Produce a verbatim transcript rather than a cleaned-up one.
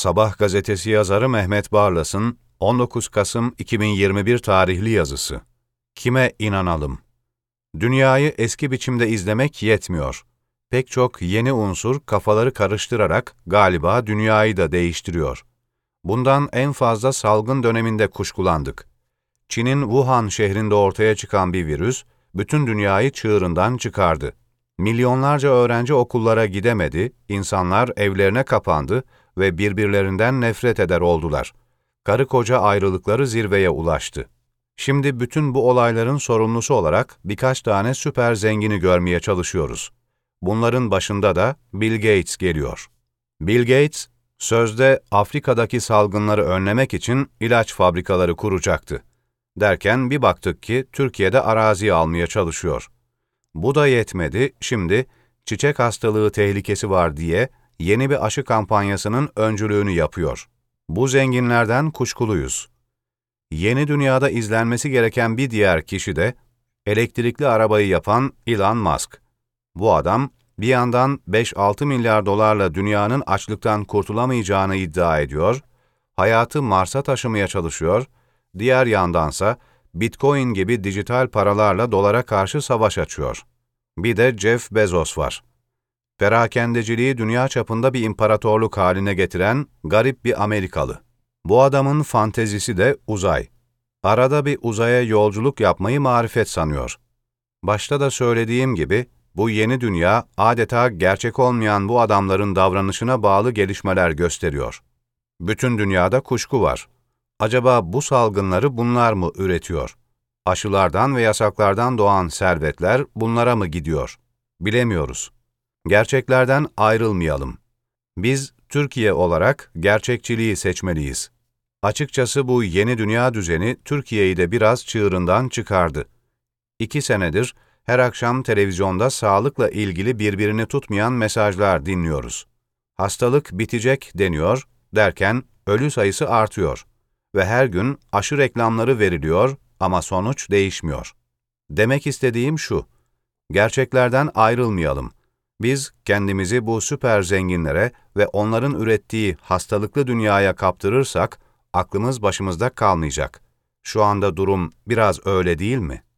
Sabah gazetesi yazarı Mehmet Barlas'ın on dokuz Kasım iki bin yirmi bir tarihli yazısı. Kime inanalım? Dünyayı eski biçimde izlemek yetmiyor. Pek çok yeni unsur kafaları karıştırarak galiba dünyayı da değiştiriyor. Bundan en fazla salgın döneminde kuşkulandık. Çin'in Wuhan şehrinde ortaya çıkan bir virüs, bütün dünyayı çığırından çıkardı. Milyonlarca öğrenci okullara gidemedi, insanlar evlerine kapandı ve birbirlerinden nefret eder oldular. Karı koca ayrılıkları zirveye ulaştı. Şimdi bütün bu olayların sorumlusu olarak birkaç tane süper zengini görmeye çalışıyoruz. Bunların başında da Bill Gates geliyor. Bill Gates, sözde Afrika'daki salgınları önlemek için ilaç fabrikaları kuracaktı. Derken bir baktık ki Türkiye'de arazi almaya çalışıyor. Bu da yetmedi, şimdi çiçek hastalığı tehlikesi var diye yeni bir aşı kampanyasının öncülüğünü yapıyor. Bu zenginlerden kuşkuluyuz. Yeni dünyada izlenmesi gereken bir diğer kişi de elektrikli arabayı yapan Elon Musk. Bu adam bir yandan beş altı milyar dolarla dünyanın açlıktan kurtulamayacağını iddia ediyor, hayatı Mars'a taşımaya çalışıyor, diğer yandansa Bitcoin gibi dijital paralarla dolara karşı savaş açıyor. Bir de Jeff Bezos var. Perakendeciliği dünya çapında bir imparatorluk haline getiren garip bir Amerikalı. Bu adamın fantezisi de uzay. Arada bir uzaya yolculuk yapmayı marifet sanıyor. Başta da söylediğim gibi, bu yeni dünya adeta gerçek olmayan bu adamların davranışına bağlı gelişmeler gösteriyor. Bütün dünyada kuşku var. Acaba bu salgınları bunlar mı üretiyor? Aşılardan ve yasaklardan doğan servetler bunlara mı gidiyor? Bilemiyoruz. Gerçeklerden ayrılmayalım. Biz Türkiye olarak gerçekçiliği seçmeliyiz. Açıkçası bu yeni dünya düzeni Türkiye'yi de biraz çığırından çıkardı. İki senedir her akşam televizyonda sağlıkla ilgili birbirini tutmayan mesajlar dinliyoruz. Hastalık bitecek deniyor, derken ölü sayısı artıyor. Ve her gün aşı reklamları veriliyor ama sonuç değişmiyor. Demek istediğim şu, gerçeklerden ayrılmayalım. Biz kendimizi bu süper zenginlere ve onların ürettiği hastalıklı dünyaya kaptırırsak, aklımız başımızda kalmayacak. Şu anda durum biraz öyle değil mi?